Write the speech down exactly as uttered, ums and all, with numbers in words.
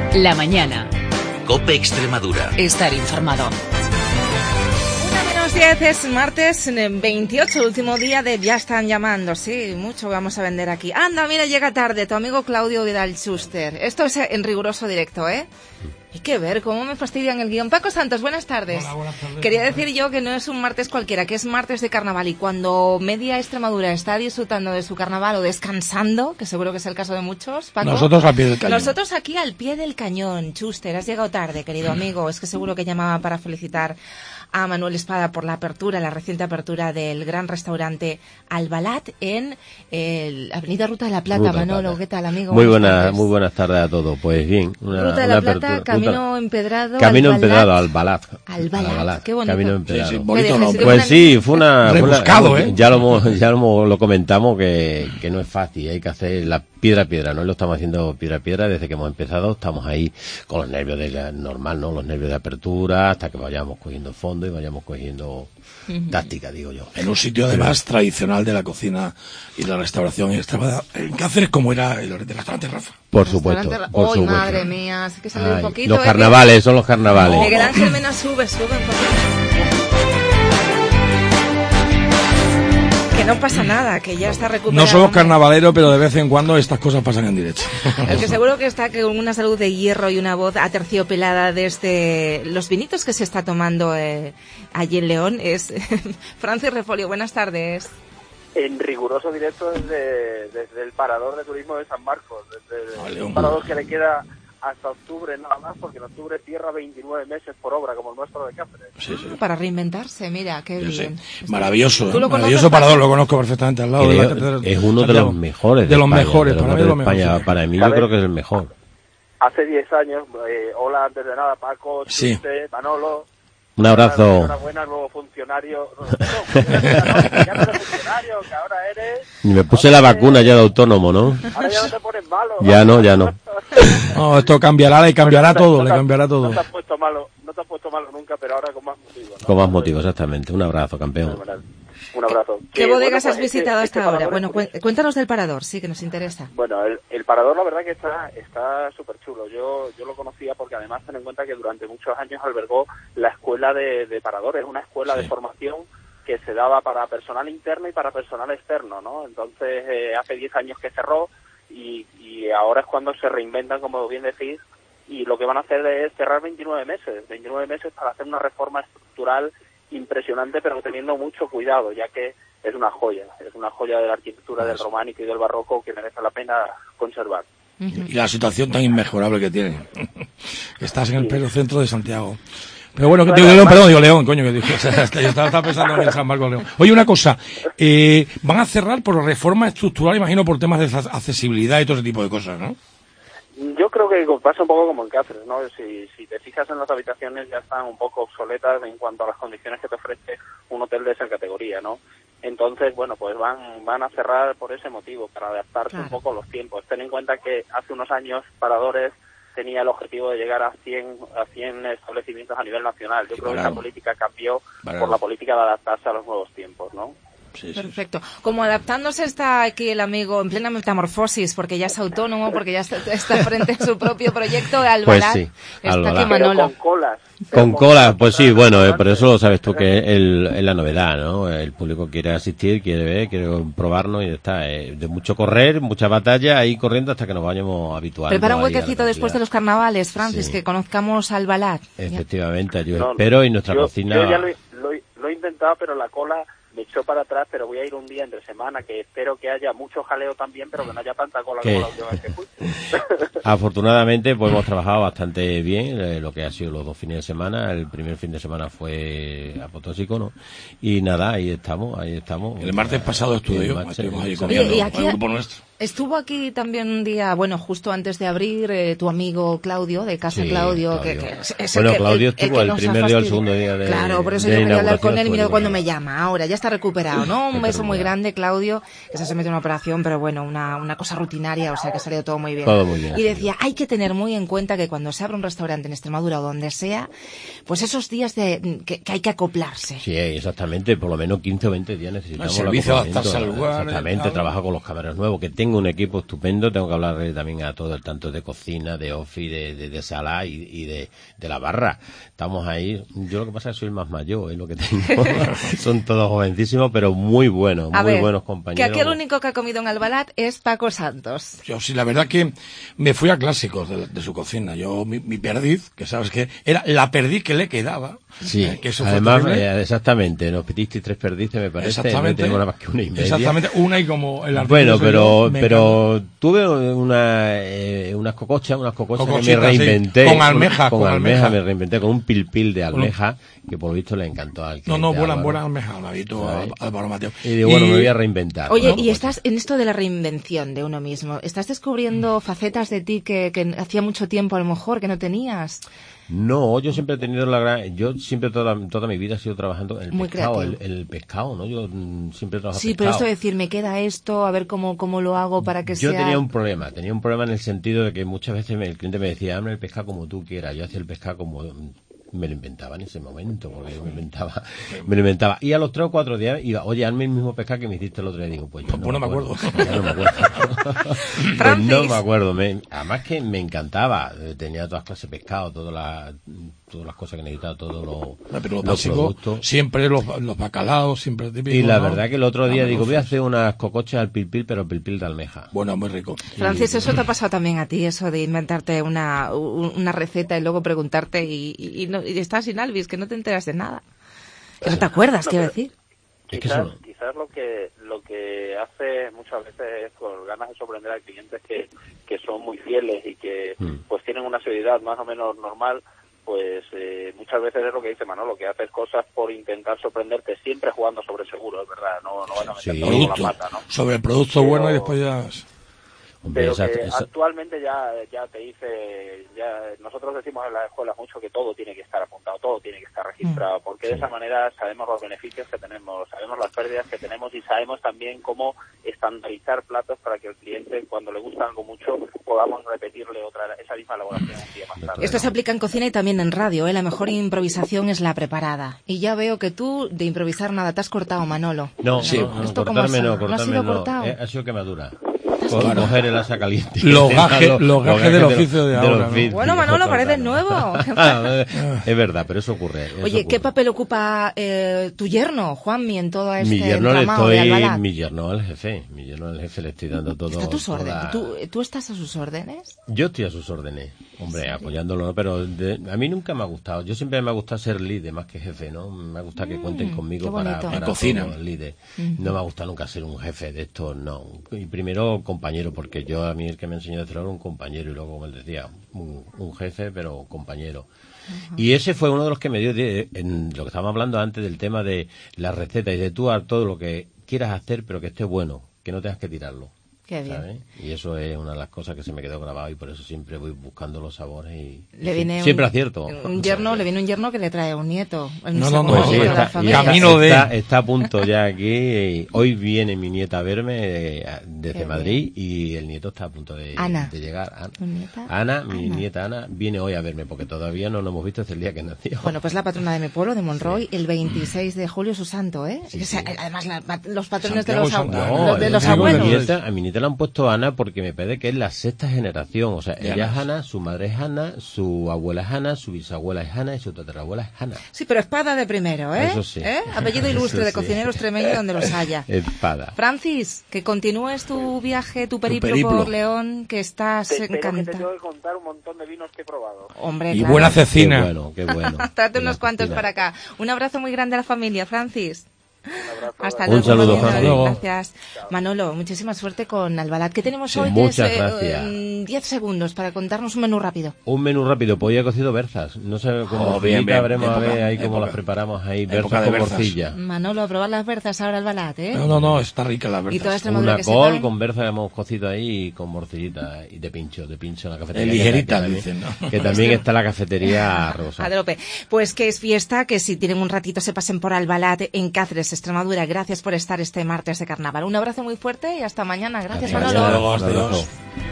La mañana. COPE Extremadura. Estar informado. Una menos diez, es martes veintiocho, último día de Ya están llamando. Sí, mucho vamos a vender aquí. Anda, mira, llega tarde tu amigo Claudio Vidal Schuster. Esto es en riguroso directo, ¿eh? Hay que ver cómo me fastidian el guión. Paco Santos, buenas tardes. Hola, buenas tardes. Quería decir yo que no es un martes cualquiera, que es martes de carnaval. Y cuando media Extremadura está disfrutando de su carnaval o descansando, que seguro que es el caso de muchos, Paco. Nosotros al pie del cañón. Nosotros aquí al pie del cañón. Schuster, has llegado tarde, querido amigo. Es que seguro que llamaba para felicitar a Manuel Espada por la apertura, la reciente apertura del gran restaurante Albalat en el Avenida Ruta de la Plata. Ruta Manolo, Plata. ¿qué tal, amigo? Muy buenas buenas, tardes. muy buenas tardes a todos. Pues bien, una, Ruta de una la Plata, apertura. camino Ruta- empedrado. Camino Albalat. empedrado al Balat. Albalat, Albalat, qué bonito. Camino Sí, empedrado. sí, Me bonito dejes- nombre. que Pues una- sí, fue una... fue una- Rebuscado, ¿eh? Ya lo, hemos- ya lo, hemos- ya lo comentamos que, que no es fácil, hay que hacer la piedra a piedra, ¿no? Lo estamos haciendo piedra a piedra desde que hemos empezado, estamos ahí con los nervios de la- normal, ¿no? Los nervios de apertura, hasta que vayamos cogiendo fondo y vayamos cogiendo táctica, digo yo. En un sitio además tradicional de la cocina y la restauración en Extremadura. En Cáceres, como era el, el restaurante Rafa. Por supuesto, Restaurante- por ¡Ay, supuesto. madre mía! Hay que salir Ay, un poquito. los ¿eh? carnavales, son los carnavales. Miguel Ángel Mena sube, sube un poquito. Que no pasa nada, que ya está recuperado. No somos hombre. carnavaleros, pero de vez en cuando estas cosas pasan en directo. El que seguro que está con una salud de hierro y una voz aterciopelada desde los vinitos que se está tomando eh, allí en León es Francis Refolio. Buenas tardes. En riguroso directo desde, desde el parador de turismo de San Marcos, desde Vale, un hombre. parador que le queda hasta octubre nada más, porque en octubre cierra veintinueve meses por obra, como el nuestro de Cáceres. Sí, sí. Para reinventarse, mira, qué Yo sé. bien. Maravilloso, ¿Tú ¿eh? lo Maravilloso conoces, parador, Paco? lo conozco perfectamente al lado de la Creo- catedral es uno de Santiago. los mejores De los España, mejores, de para mí de es lo mejor. España. sí. Para mí yo ¿Sabes? creo que es el mejor. Hace diez años, eh, hola antes de nada, Paco, Sí. Chute, Manolo. Un abrazo. Enhorabuena, nuevo funcionario. No, no, funcionario, no, ya no eres funcionario, que ahora eres... Y me puse la vacuna ya de autónomo, ¿no? Ahora ya no te pones malo. Ya no, ya no. No, esto cambiará, le cambiará No te- todo, no le te- cambiará todo. No te has puesto malo, no te has puesto malo nunca, pero ahora con más motivo, ¿no? Con más motivo, exactamente. Un abrazo, campeón. Fenomenal. Un abrazo. ¿Qué Sí, bodegas bueno, has pues, este- visitado este hasta ahora? parador Bueno, es cuen- curioso. cuéntanos del parador, sí, que nos interesa. Bueno, el, el parador la verdad que está está súper chulo. Yo yo lo conocía porque además ten en cuenta que durante muchos años albergó la escuela de, de paradores, una escuela Sí. de formación que se daba para personal interno y para personal externo, ¿no? Entonces eh, hace diez años que cerró y, y ahora es cuando se reinventan, como bien decís, y lo que van a hacer es cerrar veintinueve meses, veintinueve meses para hacer una reforma estructural impresionante, pero teniendo mucho cuidado, ya que es una joya, es una joya de la arquitectura del románico y del barroco que merece la pena conservar. Y la situación tan inmejorable que tiene. Estás en el pleno centro de Santiago. Pero bueno, que te digo León, perdón, digo León, coño, que dije, yo estaba, estaba pensando en el San Marcos León. Oye, una cosa, eh, van a cerrar por reforma estructural, imagino, por temas de ac- accesibilidad y todo ese tipo de cosas, ¿no? Yo creo que pasa un poco como en Cáceres, ¿no? Si, si te fijas en las habitaciones ya están un poco obsoletas en cuanto a las condiciones que te ofrece un hotel de esa categoría, ¿no? Entonces, bueno, pues van van a cerrar por ese motivo, para adaptarse Claro. un poco a los tiempos. Ten en cuenta que hace unos años Paradores tenía el objetivo de llegar a cien a cien establecimientos a nivel nacional. Yo Sí, creo que claro. esa política cambió Claro. por la política de adaptarse a los nuevos tiempos, ¿no? Sí, sí. Perfecto. Como adaptándose está aquí el amigo en plena metamorfosis, porque ya es autónomo, porque ya está, está frente a su propio proyecto, Albalat. Pues sí, Está Albalat. aquí Pero Manolo. con colas. Con Pero cola, pues sí, colas, bueno, eh, colas, pero eso lo sabes tú que colas. es, el, es la novedad, ¿no? El público quiere asistir, quiere ver, quiere probarnos y ya está. eh, de mucho correr, mucha batalla, ahí corriendo hasta que nos vayamos habituando. Prepara un ahí a la huequecito después de tranquilidad. los carnavales, Francis, Sí. que conozcamos Albalat. Ya. Efectivamente, yo No, espero y nuestra yo- cocina... Yo ya lo, he- lo he- lo he intentado, pero la cola me echó para atrás, pero voy a ir un día entre semana, que espero que haya mucho jaleo también, pero que no haya tanta cola ¿Qué? como la última vez que fui. Afortunadamente, pues hemos trabajado bastante bien, eh, lo que ha sido los dos fines de semana. El primer fin de semana fue apotóxico, ¿no? Y nada, ahí estamos, ahí estamos. El martes pasado estuve El yo, martes- estuvimos ahí Oye, comiendo, y aquí- con el grupo nuestro. Estuvo aquí también un día, bueno, justo antes de abrir, eh, tu amigo Claudio, de Casa Sí, Claudio, que, Claudio. que es- es el Bueno, que- Claudio el- el estuvo que el nos ha primer día o el fastidiado. segundo día de- Claro, por eso de yo quería hablar con inauguración él y mira estuvo cuando muy me bien. llama. Ahora ya está recuperado, ¿no? Un Está beso muy recuperado. grande, Claudio, que se somete a una operación, pero bueno, una, una cosa rutinaria, o sea que salió todo muy bien. Todo muy bien, Y sí. decía, hay que tener muy en cuenta que cuando se abre un restaurante en Extremadura o donde sea, pues esos días de que, que hay que acoplarse. Sí, exactamente, por lo menos quince o veinte días necesitamos El servicio, acoplamiento. adaptarse al lugar, Exactamente, tal. trabajar con los camareros nuevos, que tengan tengo un equipo estupendo, tengo que hablarle también a todo, tanto de cocina, de ofi, de, de, de sala y, y de, de la barra. Estamos ahí, yo lo que pasa es que soy el más mayor, es lo que tengo. Son todos jovencísimos, pero muy buenos, a muy ver, buenos compañeros. Que aquí el único que ha comido en Albalat es Paco Santos. Yo sí, la verdad que me fui a clásicos de, de su cocina. Yo, mi, mi perdiz, que sabes que era la perdiz que le quedaba. Sí, eh, que eso además, fue eh, exactamente, nos pedisteis tres perdices, me parece, no tenemos nada más que una y media. Exactamente, una y como el Bueno, pero, yo, pero tuve una, eh, unas cocochas, unas cocochas que me Sí. reinventé. Con almeja, con, con almeja, almeja. me reinventé con un pilpil de almeja, que por lo visto le encantó al cliente. No, no, buena, Álvaro. buena almeja, Alvarito, Álvaro Mateo. Y digo, bueno, Y- me voy a reinventar. Oye, ¿no? y Pues, estás en esto de la reinvención de uno mismo. ¿Estás descubriendo facetas de ti que, que hacía mucho tiempo a lo mejor que no tenías? No, yo siempre he tenido la gran... Yo siempre toda, toda mi vida he sido trabajando en el Muy pescado, el, creativo. el pescado, ¿no? Yo mm, siempre he trabajado Sí, pero pescado. esto de decir, me queda esto, a ver cómo, cómo lo hago para que Yo sea... tenía un problema, tenía un problema en el sentido de que muchas veces me- el cliente me decía, hazme el pescado como tú quieras, yo hacía el pescado como me lo inventaba en ese momento, porque yo me inventaba, me lo inventaba. Y a los tres o cuatro días iba, oye, hazme el mismo pescado que me hiciste el otro día. Digo, pues yo Pues no me acuerdo. Ya no me acuerdo. Pues Francis. no me acuerdo. Me, además que me encantaba, eh, tenía todas clases de pescado, todas las, todas las cosas que necesitaba, todos los, Pero lo los básico, productos. siempre los, los bacalaos, siempre típico. Y la ¿no? verdad que el otro día Dame digo, voy a cosas. hacer unas cocochas al pilpil, pero pilpil de almeja. Bueno, muy rico. Francis, eso te ha pasado también a ti, eso de inventarte una, un- una receta y luego preguntarte y, y, y no, y estás sin Alvis, que no te enteras de nada. Que no te acuerdas, No, quiero pero- decir. Es que Quizás, eso no- quizás lo que lo que hace muchas veces con ganas de sorprender al cliente es que, que son muy fieles y que Mm. pues tienen una seriedad más o menos normal, pues eh, muchas veces es lo que dice Manolo, que haces cosas por intentar sorprenderte, siempre jugando sobre seguro, es verdad, no, no vas a meter Sí. todo con la Producto. pata, ¿no? Sobre el producto Pero- bueno y después ya... Hombre, Pero esa- que esa- actualmente ya ya te dice, ya nosotros decimos en las escuelas mucho que todo tiene que estar apuntado, todo tiene que estar registrado, porque de esa manera sabemos los beneficios que tenemos, sabemos las pérdidas que tenemos y sabemos también cómo estandarizar platos para que el cliente, cuando le gusta algo mucho, podamos repetirle otra esa misma elaboración un día más tarde. Esto se aplica en cocina y también en radio, ¿eh? La mejor improvisación es la preparada. Y ya veo que tú, de improvisar nada, te has cortado, Manolo. No, Sí. no, no, ¿Esto cómo ha cortarme sido? no, ¿No ha cortarme sido no. cortado? Eh, ha sido quemadura. Co- Coger el asa caliente. Los gajes- los gajes del oficio de ahora, ¿no? oficio, Bueno, Manolo, total, pareces ¿no? nuevo. Ah, es verdad, pero eso ocurre. eso Oye, ¿qué ocurre. papel ocupa eh, tu yerno, Juanmi, en todo este Mi yerno le entramado de estoy, Albalat? mi yerno al jefe, mi yerno al jefe le estoy dando todo. ¿Está a tus toda- órdenes? ¿Tú, ¿Tú estás a sus órdenes? Yo estoy a sus órdenes, hombre, apoyándolo, ¿no? Pero de- a mí nunca me ha gustado. Yo siempre me ha gustado ser líder más que jefe, ¿no? Me ha gustado que cuenten qué conmigo para, bonito. para En cocina. todo, líder. No me ha gustado nunca ser un jefe de esto, no. Y primero compañero, porque yo a mí el que me enseñó a hacer era un compañero y luego, como él decía, un, un jefe, pero compañero. Y ese fue uno de los que me dio, de- en lo que estábamos hablando antes del tema de la receta y de tú a todo lo que quieras hacer, pero que esté bueno, que no tengas que tirarlo. Qué bien. ¿sabes? Y eso es una de las cosas que se me quedó grabado y por eso siempre voy buscando los sabores y, Le y viene siempre un, acierto. Un yerno, le viene un yerno que le trae un nieto. El No, no, segundo no, Pues sí, nieto de la está, y familia. está- Camino de- está, está a punto ya aquí. Y hoy viene mi nieta a verme eh, desde Qué Madrid y el nieto está a punto de, Ana. de llegar. Ana, ¿Tu nieta? Ana, mi Ana. nieta Ana, viene hoy a verme porque todavía no nos hemos visto desde el día que nació. Bueno, pues la patrona de mi pueblo, de Monroy, el veintiséis de julio, su santo, ¿eh? Sí, O sea, sí. además, la- los patrones Santiago de los, Santa ab- Ana. los de yo los digo, abuelos. A mi, nieta, a mi nieta le han puesto Ana porque me parece que es la sexta generación. O sea, De ella Anas. es Ana, su madre es Ana, su abuela es Ana, su bisabuela es Ana y su tatarabuela es Ana. Sí, pero espada de primero, ¿eh? Eso sí. ¿Eh? Apellido ilustre Eso de sí. cocineros tremendo donde los haya. Espada. Francis, que continúes tu viaje, tu periplo, periplo. por León, que estás Te espero que te encantado. tengo que contar un montón de vinos que he probado. Hombre, Y claro. buena Qué cecina. bueno, qué bueno. Trate Buena unos cuantos cocina. para acá. Un abrazo muy grande a la familia, Francis. Un abrazo. Hasta Un luego. saludo, Manolo. Francis. Luego. Gracias. Manolo, muchísima suerte con Albalat. ¿Qué tenemos Sí, hoy? muchas Que es, eh, gracias. en diez segundos para contarnos un menú rápido. Un menú rápido, pues hoy he cocido berzas. No sé cómo Oh, bien, bien. veremos a Época, ver ahí cómo época. las preparamos ahí, Época berzas de con berzas. morcilla. Manolo, a probar las berzas ahora Albalat, ¿eh? No, no, no, está rica la Y toda verdad. Extremadura Una que col sepan. con berza que hemos cocido ahí y con morcillita y de pincho, de pincho en la cafetería. Eh, ligerita, que también, dicen, ¿no? que también está la cafetería Rosa. Adrope. Pues que es fiesta, que si tienen un ratito se pasen por Albalat en Cáceres, Extremadura. Gracias por estar este martes de carnaval. Un abrazo muy fuerte y hasta mañana. Gracias, Hasta Manolo. mañana. Luego, Un adiós. abrazo.